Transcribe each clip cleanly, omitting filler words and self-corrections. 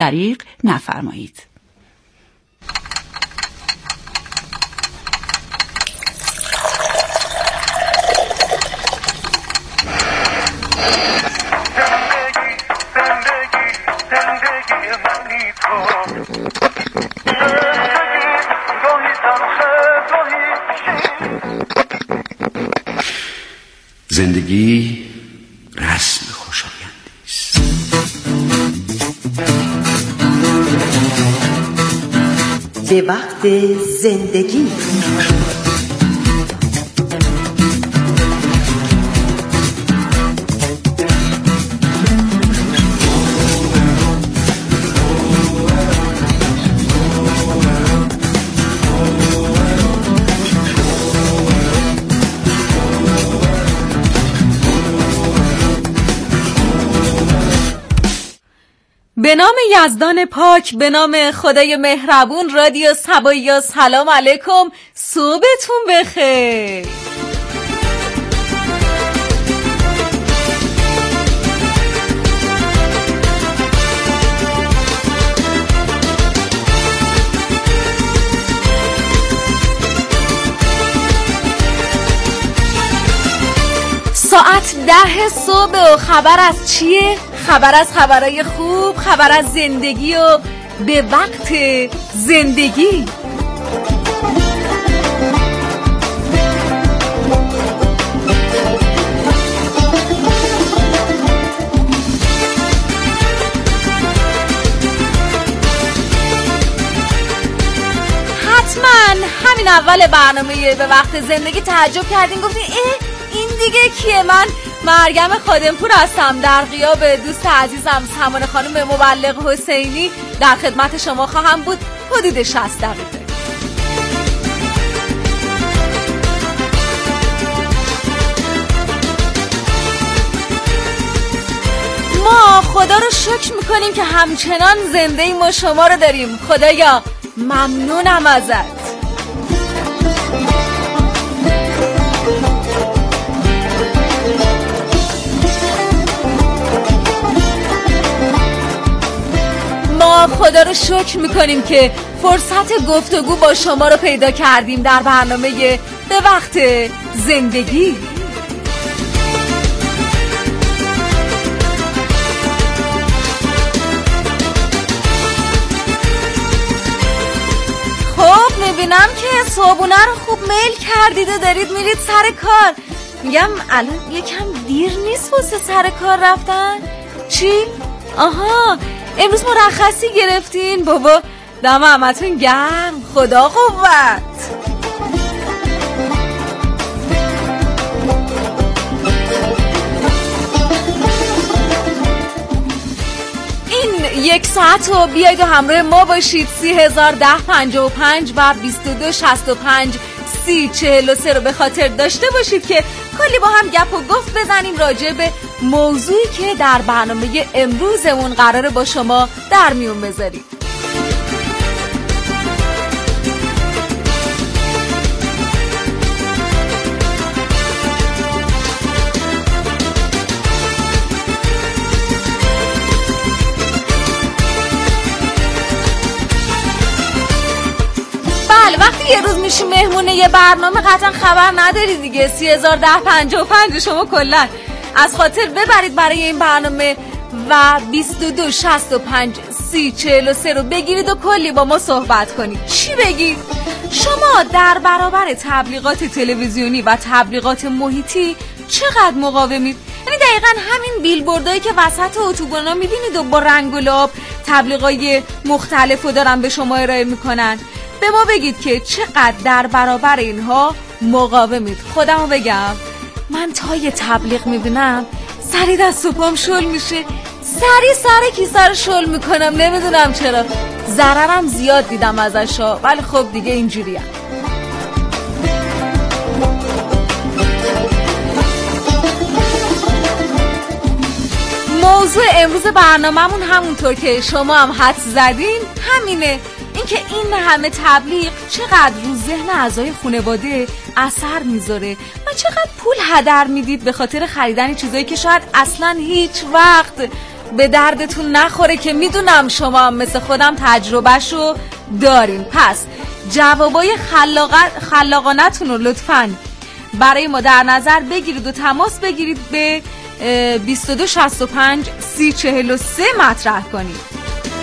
دریغ نفرمایید. زندگی رسم خوشایندی است. به وقت زندگی به نام یزدان پاک، به نام خدای مهربون، رادیو صبایا سلام علیکم، صبحتون بخیر. ساعت 10 صبح و خبر از چیه؟ خبر از خبرای خوب، خبر از زندگی و به وقت زندگی. حتما همین اول برنامه به وقت زندگی تعجب کردین، گفتین این دیگه کیه؟ من مریم خادمپور هستم، در غیاب دوست عزیزم سمانه خانم مبلغ حسینی در خدمت شما خواهم بود حدود 60 دقیقه. ما خدا رو شکر میکنیم که همچنان زنده ایم و شما رو داریم. خدایا ممنونم ازت. ما خدا رو شکر میکنیم که فرصت گفتگو با شما رو پیدا کردیم در برنامه به وقت زندگی. خب میبینم که صبحونه رو خوب میل کردید و دارید میرید سر کار. میگم الان یکم دیر نیست واسه سر کار رفتن؟ چی؟ آها، امروز مرخصی گرفتین؟ بابا دم همتون گرم، خدا قوت. این یک ساعت رو بیاید و همراه ما باشید. 301055 و 2265 3043 رو به خاطر داشته باشید که کلی با هم گپ و گفت بزنیم راجع به موضوعی که در برنامه امروزمون قراره با شما در میون بذاریم. بله، وقتی یه روز میشی مهمونه یه برنامه قطعا خبر نداری دیگه. 301055 شما کلا از خاطر ببرید برای این برنامه و 2265 3043 رو بگیرید و کلی با ما صحبت کنید. چی بگید؟ شما در برابر تبلیغات تلویزیونی و تبلیغات محیطی چقدر مقاومید؟ یعنی دقیقاً همین بیلبوردایی که وسط اتوبانا میبینید و با رنگ و لعاب تبلیغای مختلفو دارن به شما ارائه میکنن. به ما بگید که چقدر در برابر اینها مقاومید. خودمو بگم، من تا یه تبلیغ میبینم سری دست و پام شل میشه، سر کیسه رو شل میکنم، نمیدونم چرا. ضررم زیاد دیدم ازشا، ولی خب دیگه اینجوریم. موضوع امروز برنامه‌مون همونطور که شما هم حدس زدین همینه، اینکه این همه تبلیغ چقدر رو ذهن اعضای خانواده اثر میذاره و چقدر پول هدر میدید به خاطر خریدن چیزایی که شاید اصلا هیچ وقت به دردتون نخوره که میدونم شما هم مثل خودم تجربهشو دارین. پس جوابای خلاقانتون رو لطفاً برای ما در نظر بگیرید و تماس بگیرید به 2265 3043 مطرح کنید.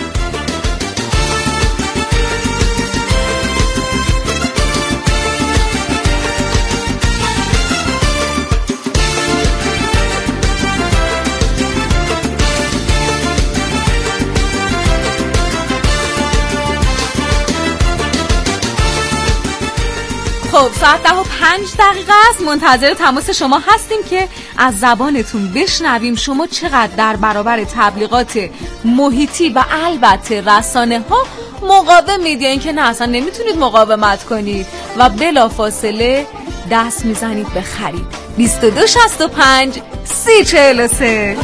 خب ساعت 10:05 است. منتظر تماس شما هستیم که از زبانتون بشنویم شما چقدر در برابر تبلیغات محیطی و البته رسانه ها مقاومید یا اینکه نه اصلا نمیتونید مقاومت کنید و بلافاصله دست میزنید به خرید. 2265 3043.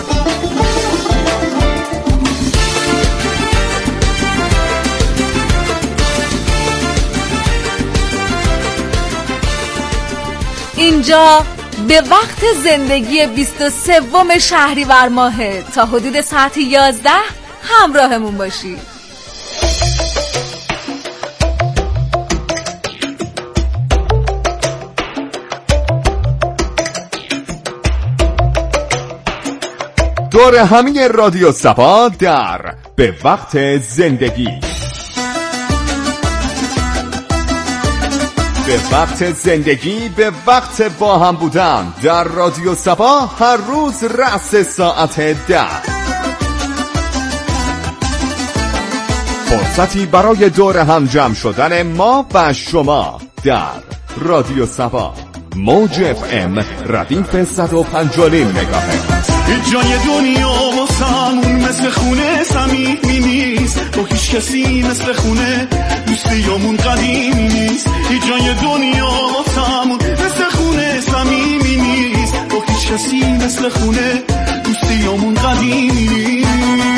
اینجا به وقت زندگی 23 شهریور ماه تا حدود ساعت 11 همراهمون باشید. دور همه رادیو صبا در به وقت زندگی. به وقت زندگی، به وقت با هم بودن در رادیو صبا هر روز رأس ساعت 10. فرصتی برای دور هم جمع شدن ما و شما در رادیو صبا موج FM ردیف 150 مگاهرتز. هیچ جای دنیا واسمون مثل خونه صمیمی نیست، با هیچ کسی مثل خونه دوستیامون قدیمی نیست. هیچ جای دنیا واسمون مثل خونه صمیمی نیست، با هیچ کسی مثل خونه دوستیامون قدیمی نیست.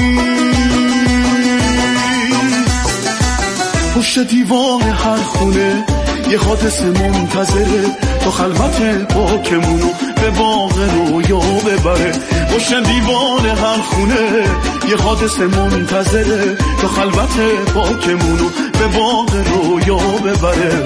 پشت دیوار هر خونه یه حادثه منتظره تا خلوت پاکمونو به باغ رویا ببره. پشت دیوار هر خونه یه حادثه منتظره تا خلوت پاکمونو به باغ رویا ببره.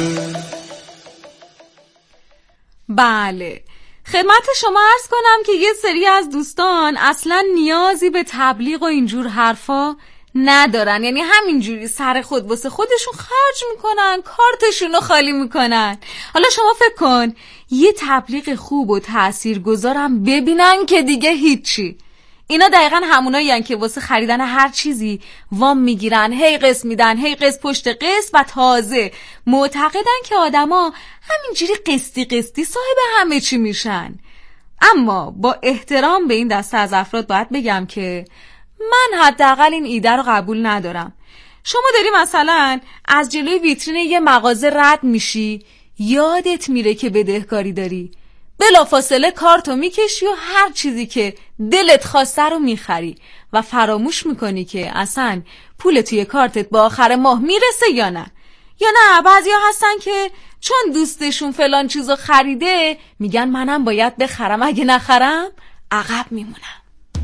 بله، خدمت شما عرض کنم که یه سری از دوستان اصلا نیازی به تبلیغ و اینجور حرفا ندارن، یعنی همینجوری سر خود واسه خودشون خرج میکنن، کارتشون رو خالی میکنن. حالا شما فکر کن یه تبلیغ خوب و تاثیرگذارم ببینن که دیگه هیچی. اینا دقیقا همونایین که واسه خریدن هر چیزی وام میگیرن، هی قسط میدن، هی قسط پشت قسط و تازه معتقدن که آدما همینجوری قسطی صاحب همه چی میشن. اما با احترام به این دسته از افراد باید بگم که من حداقل این ایده رو قبول ندارم. شما داری مثلا از جلوی ویترین یه مغازه رد میشی، یادت میره که بدهکاری داری، بلافاصله کارتو میکشی و هر چیزی که دلت خواسته رو میخری و فراموش میکنی که اصلا پول توی کارتت با آخر ماه میرسه یا نه. یا نه بعضیا هستن که چون دوستشون فلان چیزو خریده میگن منم باید بخرم، اگه نخرم عقب میمونم.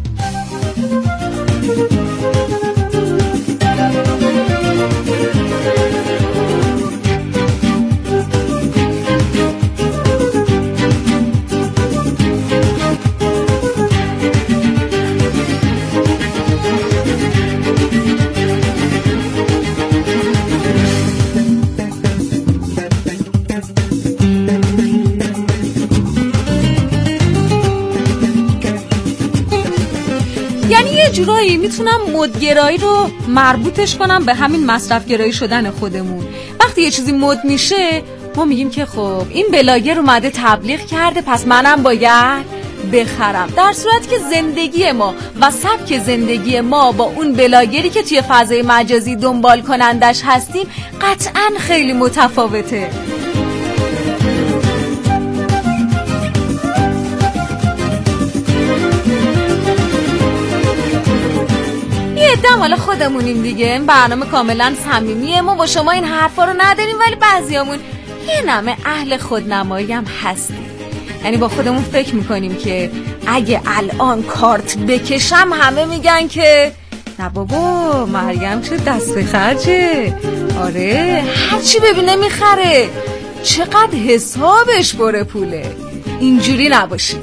یعنی یه جورایی میتونم مدگرایی رو مربوطش کنم به همین مصرفگرایی شدن خودمون. وقتی یه چیزی مد میشه ما میگیم که خب این بلاگر اومده تبلیغ کرده پس منم باید بخرم، در صورت که زندگی ما و سبک زندگی ما با اون بلاگری که توی فضای مجازی دنبال کنندش هستیم قطعاً خیلی متفاوته. دم حالا خودمونیم دیگه، این برنامه کاملا صمیمیه، ما با شما این حرفا رو نداریم، ولی بعضیامون یه نمه اهل خودنمایی هم هستیم. یعنی با خودمون فکر میکنیم که اگه الان کارت بکشم همه میگن که نه بابا مریم چه دست خرجه. آره هرچی ببینه میخره، چقدر حسابش بره پوله. اینجوری نباشی.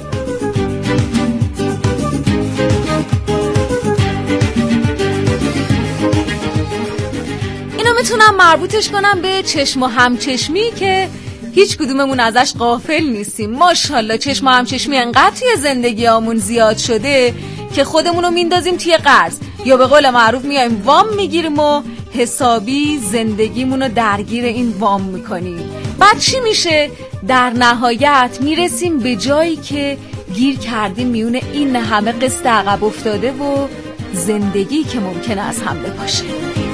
اینو میتونم مربوطش کنم به چشم و همچشمی که هیچ کدوممون ازش غافل نیستیم. ماشاءالله چشم و همچشمی انقدر توی زندگیامون زیاد شده که خودمونو میندازیم توی قرض، یا به قول معروف میایم وام میگیریم و حسابی زندگیمونو درگیر این وام میکنیم. بعد چی میشه؟ در نهایت میرسیم به جایی که گیر کردیم میونه این همه قسط عقب افتاده و زندگی که ممکنه از هم بپاشه.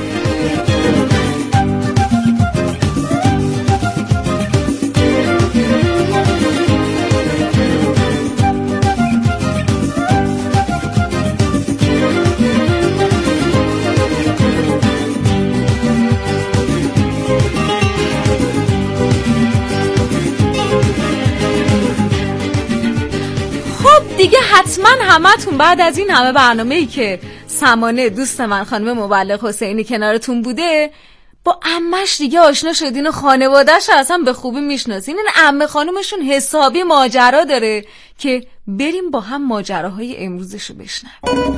دیگه حتما همتون بعد از این همه برنامه‌ای که سمانه دوست من خانم مبلغ حسینی کنارتون بوده با عمش دیگه آشنا شدین و خانواده‌اش اصلا به خوبی میشناسین. این عمه خانومشون حسابی ماجرا داره که بریم با هم ماجراهای امروزشو بشنویم.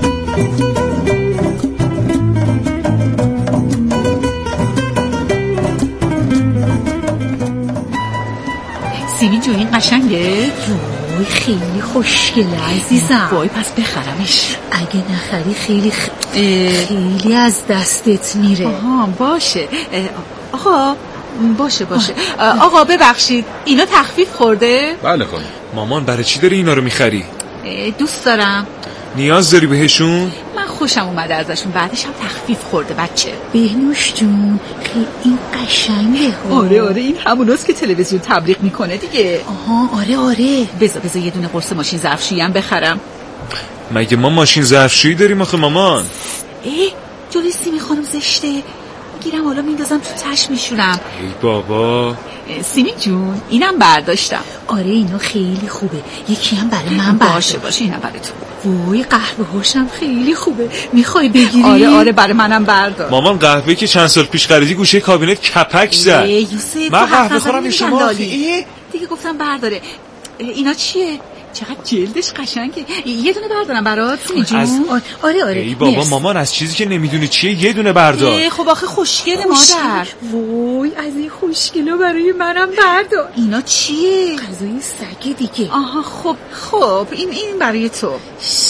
سیمی جون این قشنگه؟ وای خیلی خوشگله عزیزم. وای پس بخرمش. اگه نخری خیلی از دستت میره. آها باشه. آقا باشه آقا ببخشید اینا تخفیف خورده؟ بله خانم. مامان برای چی داری اینا رو میخری؟ دوست دارم. نیاز داری بهشون؟ من خوشم اومده ازشون، بعدش هم تخفیف خورده بچه. بهنوش جون خیلی قشنگه. آره این هموناست که تلویزیون تبلیغ میکنه دیگه. آها آره بذار یه دونه قرص ماشین ظرفشویی هم بخرم. مگه ما ماشین ظرفشویی داریم آخه مامان؟ جلوی سیمی خانم زشته، میگیرم حالا میندازم تو تش میشورم. ای بابا. سیمی جون اینم برداشتم. آره اینو خیلی خوبه، یکی هم برای من باشه اینم برای تو. وای قهوه هاشم خیلی خوبه، میخوای بگیری؟ آره برای منم بردار. مامان قهوه که چند سال پیش خریدی گوشه کابینت کپک زد. یوسف من قهوه خورم شما دیگه گفتم برداره. اینا چیه؟ چقدر جلدش قشنگه. یه دونه بردارم برات سیمی جون. آره ای بابا مرس. مامان از چیزی که نمیدونی چیه یه دونه بردار. خب آخه خوشگله مادر. وای از این خوشگلا برای منم بردار. اینا چیه؟ غذای سگ دیگه. آها خب این برای تو. وای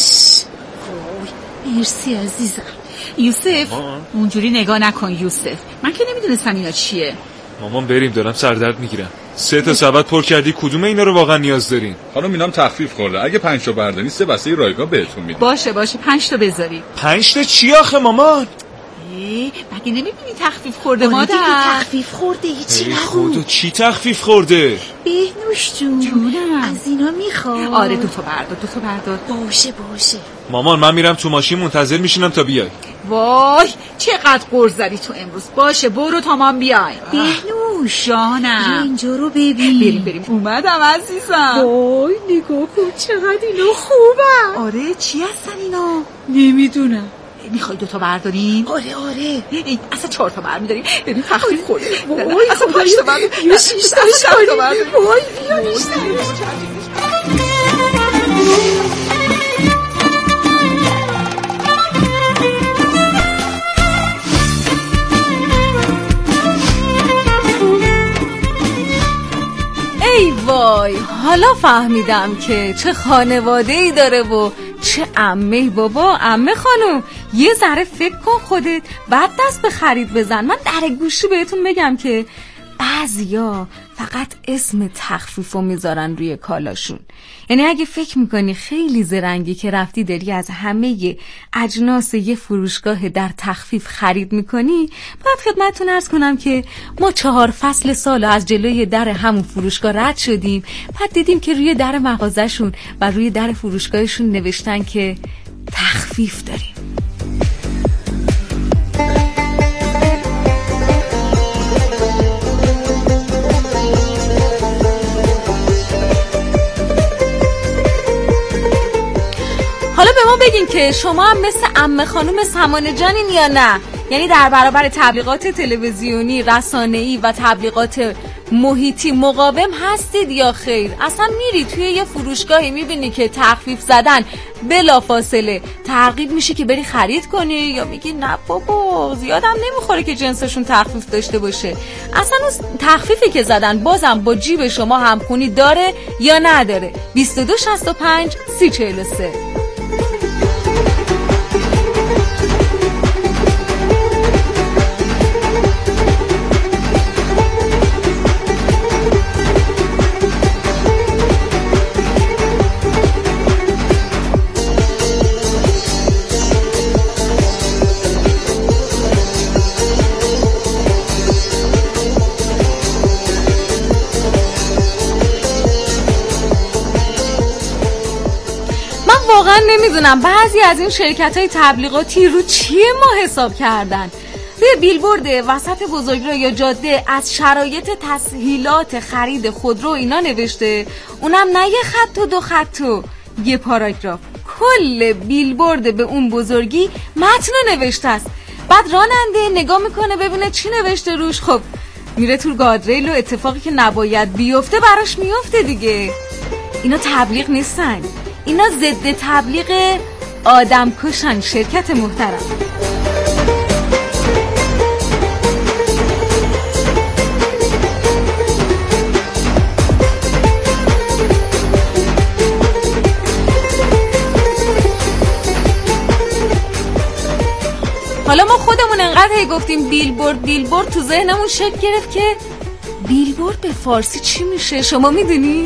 مرسی عزیزم. یوسف اونجوری نگاه نکن یوسف، من که نمیدونستم اینا چیه. مامان بریم دارم سردرد میگیرم. 3 تا سبد پر کردی، کدوم اینا رو واقعا نیاز دارین؟ خانم اینام تخفیف خورده، اگه 5 تا برداری 3 بسته رایگان بهتون میدم. باشه 5 تا بذاری. 5 تا چی آخه مامان؟ مگه نمیبینی تخفیف خورده مادر؟ تخفیف خورده هیچی نگو. خدا چی تخفیف خورده؟ بهنوش جونم از اینا میخواد. آره 2 تا بردار. باشه مامان من میرم تو ماشین منتظر میشینم تا بیای. وای چقدر قرض زدی تو امروز. باشه برو تا من بیای. بهنوش جانم اینجا رو ببین. بریم اومدم عزیزم. وای نگاه کن چقدر اینا خوبه. آره چی هستن اینا؟ نمیدونم. میخوای 2 تا برداریم؟ آره اصلا 4 تا برمیداریم. ببین تخفیف خورده. وای اصلا 5 تا برداریم. یا 6 تا برداریم. وای بیا ای وای حالا فهمیدم که چه خانواده‌ای داره و چه عمه. بابا عمه خانم یه ذره فکر کن خودت، بعد دست به خرید بزن. من در گوشی بهتون بگم که بعضیا فقط اسم تخفیفو میذارن روی کالاشون. یعنی اگه فکر میکنی خیلی زرنگی که رفتی داری از همه اجناس یه فروشگاه در تخفیف خرید میکنی، باید خدمتتون عرض کنم که ما 4 فصل سال از جلوی در همون فروشگاه رد شدیم، بعد دیدیم که روی در مغازه‌شون و روی در فروشگاهشون نوشتن که تخفیف داریم. ببینین که شما هم مثل عمه خانم سمانه جانین یا نه؟ یعنی در برابر تبلیغات تلویزیونی، رسانه‌ای و تبلیغات محیطی مقاوم هستید یا خیر؟ اصلا میری توی یه فروشگاهی میبینی که تخفیف زدن بلافاصله ترغیب میشی که بری خرید کنی، یا میگی نه بابا زیادم نمیخوره که جنسشون تخفیف داشته باشه؟ اصلا اون تخفیفی که زدن بازم با جیب شما همخونی داره یا نداره؟ 2265 3043. واقعا نمیدونم بعضی از این شرکت‌های تبلیغاتی رو چیه ما حساب کردن. روی بیلبورد وسط بزرگراه یا جاده از شرایط تسهیلات خرید خودرو اینا نوشته، اونم نه یه خط و 2 خط و یه پاراگراف، کل بیلبورد به اون بزرگی متن نوشته است. بعد راننده نگاه میکنه ببینه چی نوشته روش، خب میره تو گادریل و اتفاقی که نباید بیفته براش میفته دیگه. اینا تبلیغ نیستن، اینا ضد تبلیغ آدم کشن شرکت محترم. حالا ما خودمون انقدر هی گفتیم بیلبورد تو ذهنمون شکل گرفت که بیلبورد به فارسی چی میشه؟ شما میدونی؟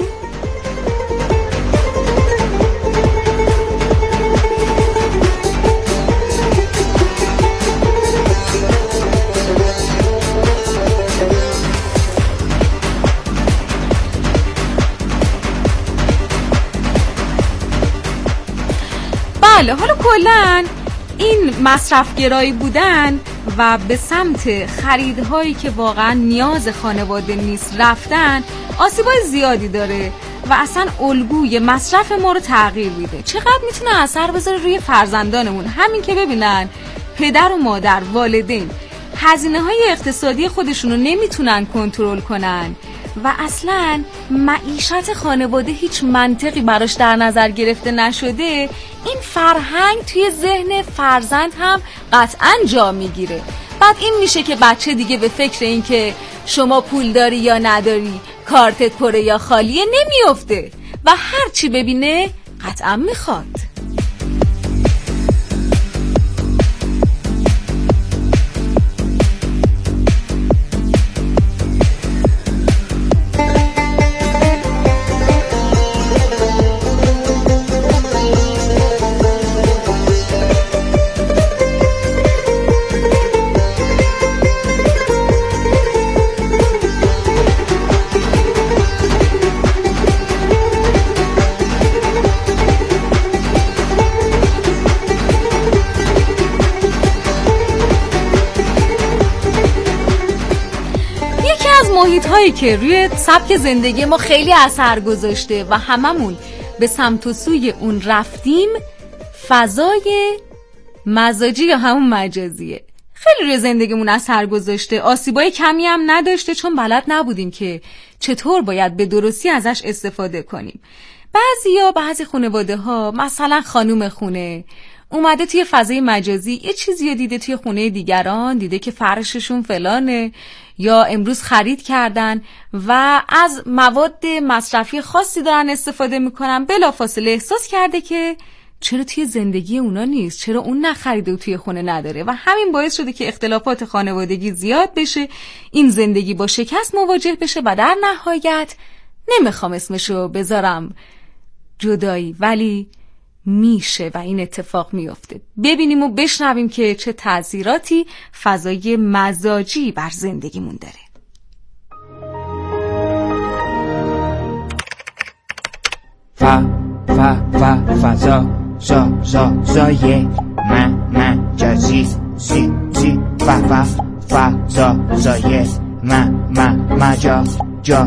بله، حالا کلن این مصرفگرایی بودن و به سمت خریدهایی که واقعا نیاز خانواده نیست رفتن آسیبای زیادی داره و اصلا الگوی مصرف ما رو تغییر میده. چقدر میتونه اثر بذاره روی فرزندانمون؟ همین که ببینن پدر و مادر، والدین هزینه‌های اقتصادی خودشون رو نمیتونن کنترل کنن و اصلا معیشت خانواده هیچ منطقی براش در نظر گرفته نشده، این فرهنگ توی ذهن فرزند هم قطعاً جا میگیره. بعد این میشه که بچه دیگه به فکر این که شما پول داری یا نداری، کارتت پره یا خالیه نمیفته و هر چی ببینه قطعاً میخواد. محیط هایی که روی سبک زندگی ما خیلی اثر گذاشته و هممون به سمت و سوی اون رفتیم، فضای مزاجی یا همون مجازیه. خیلی روی زندگیمون اثر گذاشته، آسیبای کمی هم نداشته چون بلد نبودیم که چطور باید به درستی ازش استفاده کنیم. بعضی خانواده ها مثلا خانوم خونه اومده توی فضای مجازی یه چیزی رو دیده توی خونه دیگران، دیده که فرششون فلانه یا امروز خرید کردن و از مواد مصرفی خاصی دارن استفاده میکنن، بلافاصله احساس کرده که چرا توی زندگی اونا نیست، چرا اون نخریده و توی خونه نداره و همین باعث شده که اختلافات خانوادگی زیاد بشه، این زندگی با شکست مواجه بشه و در نهایت نمیخوام اسمشو بذارم جدایی، ولی میشه و این اتفاق میفته. ببینیم و بشنویم که چه تأثیراتی فضای مزاجی بر زندگیمون داره. فضای مجازی فضای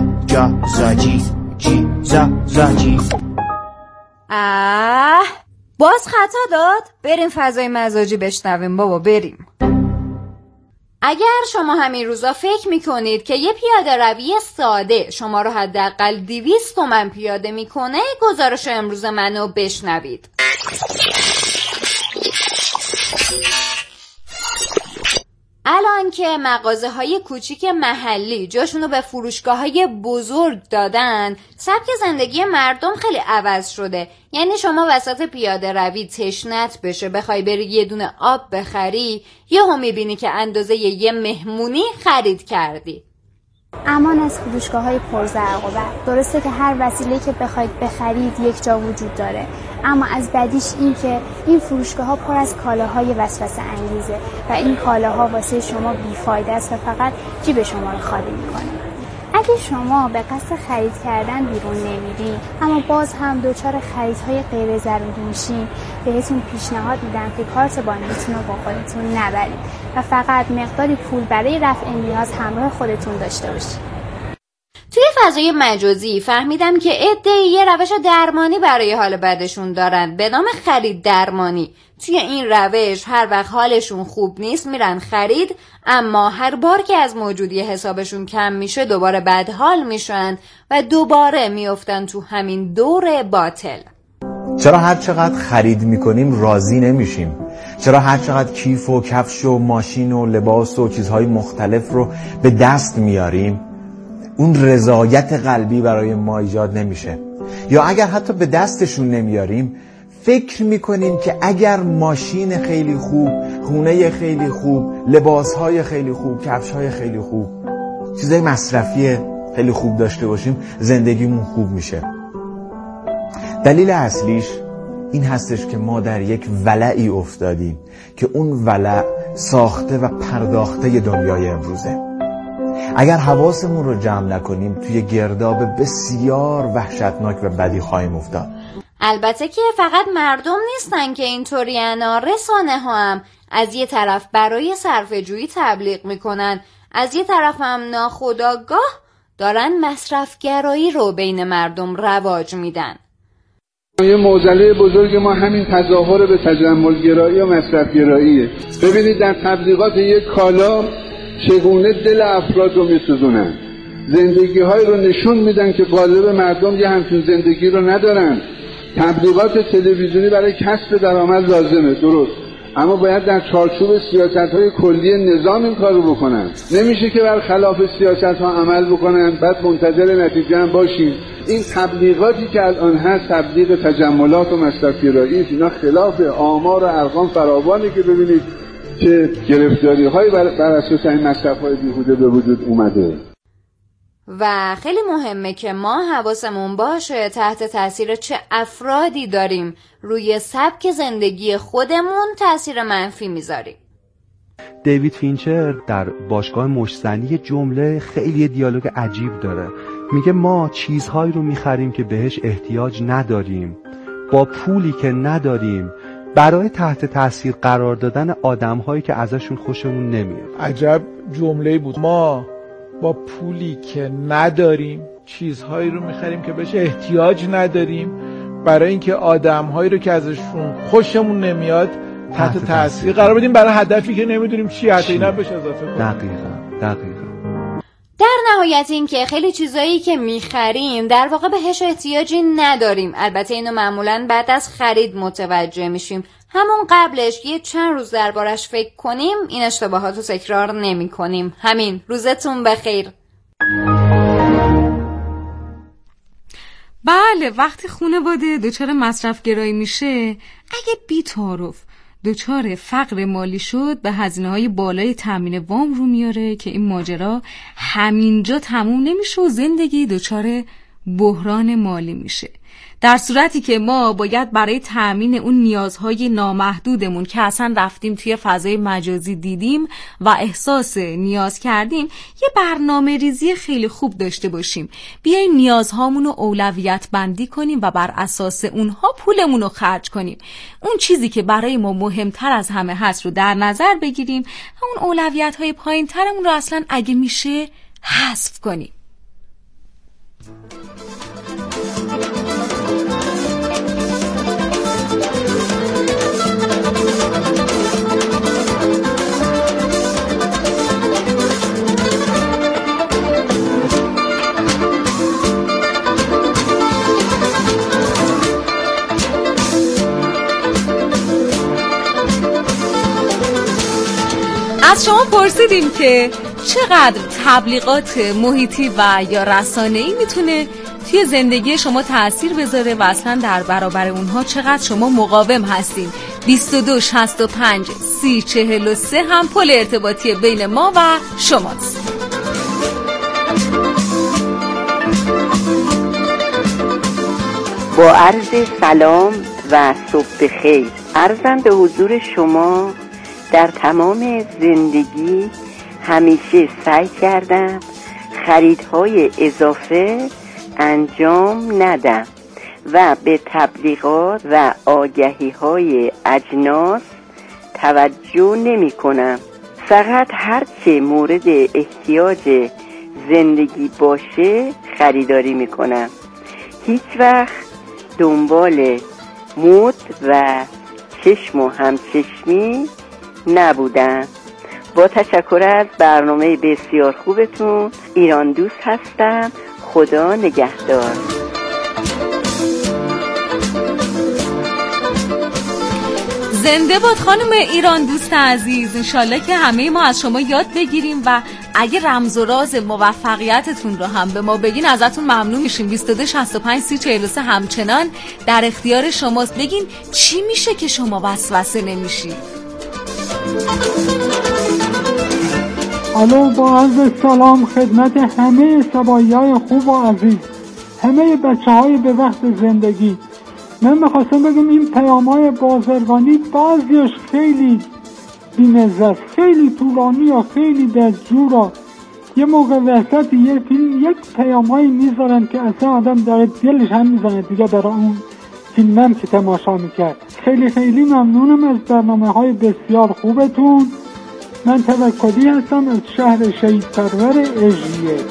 زاجی. باز خطا داد؟ بریم فضای مزاجی بشنویم بابا، بریم. اگر شما همین روزا فکر میکنید که یه پیاده روی ساده شما رو حداقل 200 تومن پیاده میکنه، گزارش امروز منو بشنوید. الان که مغازه‌های کوچیک محلی جاشونو به فروشگاه‌های بزرگ دادن، سبک زندگی مردم خیلی عوض شده. یعنی شما وسط پیاده روی تشنت بشه بخوای بری یه دونه آب بخری، یهو میبینی که اندازه یه مهمونی خرید کردی. امان از فروشگاه‌های پرزرق و برق. درسته که هر وسیله‌ای که بخواید بخرید یک جا وجود داره، اما از بدیش این که این فروشگاه‌ها پر از کالاهای وسوسه انگیزه و این کالاها واسه شما بیفایده است و فقط جیب شما رو خالی می‌کنه. اگه شما به قصد خرید کردن بیرون نمیرین اما باز هم دچار خریدهای غیر ضروری میشین، بهتون پیشنهاد میدم که کارت بانکیتون رو با خودتون نبرید و فقط مقداری پول برای رفع نیاز همراه خودتون داشته باشید. توی فضای مجازی فهمیدم که عده‌ای یه روش درمانی برای حال بدشون دارن به نام خرید درمانی. توی این روش هر وقت حالشون خوب نیست میرن خرید، اما هر بار که از موجودی حسابشون کم میشه دوباره بدحال میشن و دوباره میافتن تو همین دور باطل. چرا هر چقدر خرید میکنیم راضی نمیشیم؟ چرا هر چقدر کیف و کفش و ماشین و لباس و چیزهای مختلف رو به دست میاریم اون رضایت قلبی برای ما ایجاد نمیشه؟ یا اگر حتی به دستشون نمیاریم فکر میکنیم که اگر ماشین خیلی خوب، خونه خیلی خوب، لباسهای خیلی خوب، کفشهای خیلی خوب، چیزهای مصرفی خیلی خوب داشته باشیم زندگیمون خوب میشه. دلیل اصلیش این هستش که ما در یک ولعی افتادیم که اون ولع ساخته و پرداخته دنیای امروزه. اگر حواسمون رو جمع نکنیم توی گرداب بسیار وحشتناک و بدی خواهیم افتاد. البته که فقط مردم نیستن که اینطوری انا، رسانه ها هم از یه طرف برای صرفه‌جویی تبلیغ میکنن، از یه طرف هم ناخودآگاه دارن مصرفگرایی رو بین مردم رواج میدن. یه معضله بزرگ ما همین تظاهر به تجملگرایی و مصرفگراییه. ببینید در تبلیغات یک کالا چگونه دل افراد رو میسوزونن، زندگی های رو نشون میدن که غالب مردم یه همچین زندگی رو ندارن. تبلیغات تلویزیونی برای کسب درآمد لازمه، درست، اما باید در چارچوب سیاست‌های کلی نظام این کارو بکنن. نمیشه که برخلاف سیاست‌ها عمل بکنن بعد منتظر نتیجه هم باشیم. این تبلیغاتی که الان هست تبلیغ تجملات و مصرف‌گرایی، اینا خلاف آمار و ارقام فراوانه که ببینید که گرفتاری‌های بر اساس این مصرف‌های بیهوده به وجود اومده. و خیلی مهمه که ما حواسمون باشه تحت تاثیر چه افرادی داریم روی سبک زندگی خودمون تاثیر منفی میذاریم. دیوید فینچر در باشگاه مشت‌زنی جمله خیلی دیالوگ عجیب داره. میگه ما چیزهایی رو میخریم که بهش احتیاج نداریم با پولی که نداریم برای تحت تاثیر قرار دادن آدم‌هایی که ازشون خوشمون نمیاد. عجب جمله‌ای بود. ما با پولی که نداریم چیزهایی رو میخریم که بهش احتیاج نداریم برای اینکه آدم‌هایی رو که ازشون خوشمون نمیاد تحت تاثیر قرار بدیم برای هدفی که نمیدونیم چی، حتی اینا بهش اضافه کنیم. دقیقاً. در نهایت این که خیلی چیزایی که میخریم در واقع بهش احتیاجی نداریم. البته اینو معمولاً بعد از خرید متوجه میشیم. همون قبلش یه چند روز دربارش فکر کنیم این اشتباهات رو تکرار نمی کنیم. همین، روزتون بخیر. بله، وقتی خانواده دچار مصرف گرایی میشه، اگه بی‌تعارف دچار فقر مالی شد به هزینه‌های بالای تامین وام رو میاره که این ماجرا همینجا تموم نمیشه و زندگی دچار بحران مالی میشه. در صورتی که ما باید برای تامین اون نیازهای نامحدودمون که اصلا رفتیم توی فضای مجازی دیدیم و احساس نیاز کردیم یه برنامه ریزی خیلی خوب داشته باشیم، بیاییم نیازهامون رو اولویت بندی کنیم و بر اساس اونها پولمون رو خرج کنیم. اون چیزی که برای ما مهمتر از همه هست رو در نظر بگیریم و اون اولویت های پایین ترمون رو اصلا اگه میشه حذف کنیم. از شما پرسیدیم که چقدر تبلیغات محیطی و یا رسانه‌ای میتونه توی زندگی شما تأثیر بذاره و اصلا در برابر اونها چقدر شما مقاوم هستین. 22 65 30 43 هم پل ارتباطی بین ما و شماست. با عرض سلام و صبح بخیر عرضم به حضور شما. در تمام زندگی همیشه سعی کردم خریدهای اضافه انجام ندم و به تبلیغات و آگهی‌های اجناس توجه نمی کنم. فقط هرچه مورد احتیاج زندگی باشه خریداری می کنم. هیچ وقت دنبال مد و چشم و همچشمی نبودم. با تشکر از برنامه بسیار خوبتون. ایران دوست هستم. خدا نگهدار. زنده باد خانم ایران دوست عزیز. انشالله که همه ما از شما یاد بگیریم و اگه رمز و راز موفقیتتون رو هم به ما بگین ازتون ممنون میشیم. 22 65 30 43 همچنان در اختیار شماست. بگین چی میشه که شما وسوسه نمیشی؟ الو، با عرض سلام خدمت همه سبایی‌های خوب و عزیز، همه بچه‌های به وقت زندگی. من می‌خواستم بگم این پیام‌های بازرگانی بعضیش خیلی بی‌مزه، خیلی طولانی و خیلی بدجور. یه موقع وسط یه فیلم یک پیام‌هایی میذارن که اصلا آدم داره دلش هم میزنه دیگه برای اون فیلمم که تماشا میکرد. خیلی خیلی ممنونم از برنامه‌های بسیار خوبتون. من توکلی هستم از شهر شهید پرور اژیه.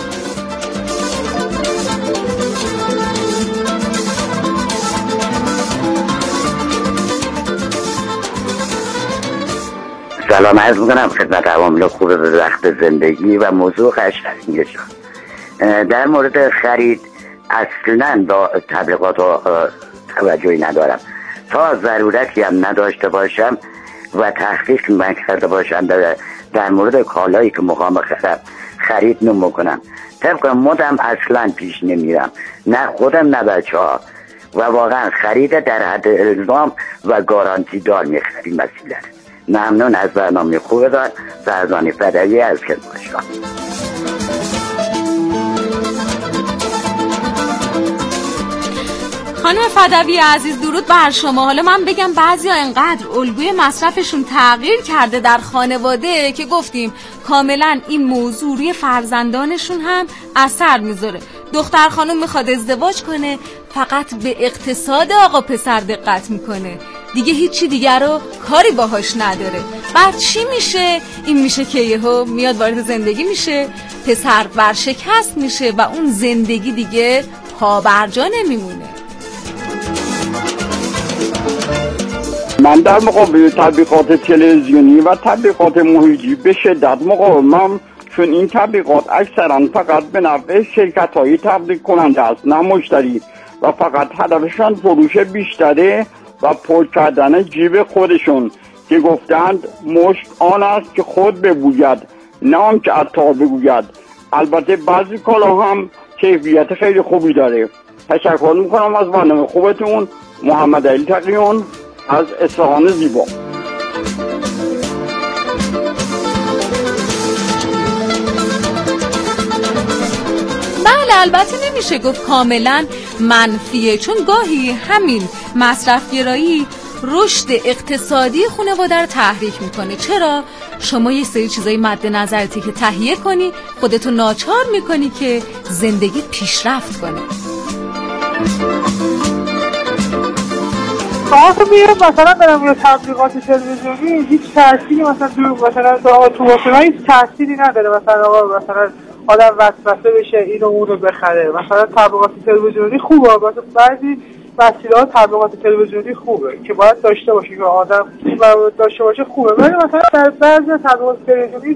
سلام عرض میکنم خدمت عوامل خوب به وقت زندگی و موضوع قشنگشون. در مورد خرید اصلا با تبلیغات توجهی ندارم تا ضرورتی هم نداشته باشم و تحقیق من کرده باشم در مورد کالایی که مقام خرید نمیکنم. طبق مدم اصلا پیش نمیرم، نه خودم نه بچه ها، و واقعا خرید در حد الزام و گارانتی دار میخریم مسئله. ممنون از برنامه خوب دار. فرزانه فدایی از خدمت شما. خانم فدوی عزیز درود بر شما. حالا من بگم بعضیا انقدر الگوی مصرفشون تغییر کرده در خانواده که گفتیم کاملا این موضوع روی فرزندانشون هم اثر میذاره. دختر خانم میخواد ازدواج کنه فقط به اقتصاد آقا پسر دقت میکنه، دیگه هیچی دیگر رو کاری باهاش نداره. بعد چی میشه؟ این میشه که یهو میاد وارد زندگی میشه، پسر ورشکست میشه و اون زندگی دیگه پا برجا نمیمونه. من در مقابل تبلیغات تلویزیونی و تبلیغات محیطی به شدت مقاومم، چون این تبلیغات اکثرا فقط به نفع شرکت‌های تبلیغ کننده است نه مشتری، و فقط هدفشان فروش بیشتره و پر کردن جیب خودشون که گفتند مشت آن است که خود ببوید نه آن که عطار بگوید. البته بعضی کالا هم کیفیت خیلی خوبی داره. تشکر میکنم از برنامه خوبتون. محمد علی تقیون از اصفهان زیبا. بله البته نمیشه گفت کاملا منفیه، چون گاهی همین مصرفگرایی رشد اقتصادی خانواده رو تحریک میکنه. چرا؟ شما یه سری چیزایی مد نظرتی که تهیه کنی خودتو ناچار میکنی که زندگی پیشرفت کنه. مثلا برم روی تبلیغات تلویزیونی هیچ تأثیری مثلا تو واسه هیچ تأثیری نداره. مثلا آدم وسوسه بشه اینو اونو بخره. مثلا تبلیغات تلویزیونی خوبه، مثلا بعضی وسیله‌ها تبلیغات تلویزیونی خوبه که باید داشته باشه که آدم داشته باشه خوبه، ولی مثلا در بعضی تبلیغات تلویزیونی